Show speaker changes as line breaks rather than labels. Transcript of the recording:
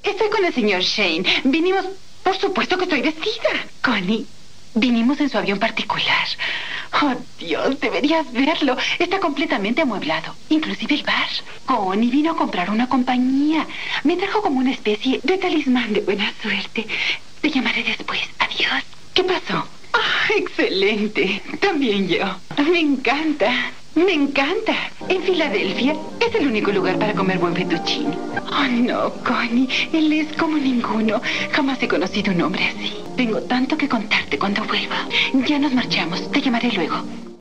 Estoy con el señor Shane. Vinimos... Por supuesto que estoy vestida. Connie, vinimos en su avión particular. Oh, Dios, deberías verlo. Está completamente amueblado. Inclusive el bar. Connie vino a comprar una compañía. Me trajo como una especie de talismán de buena suerte. Te llamaré después. Adiós. ¿Qué pasó? Ah, excelente. También yo. Me encanta. Me encanta. En Filadelfia es el único lugar para comer buen fettuccine. Oh, no, Connie. Él es como ninguno. Jamás he conocido un hombre así. Tengo tanto que contarte cuando vuelva. Ya nos marchamos. Te llamaré luego.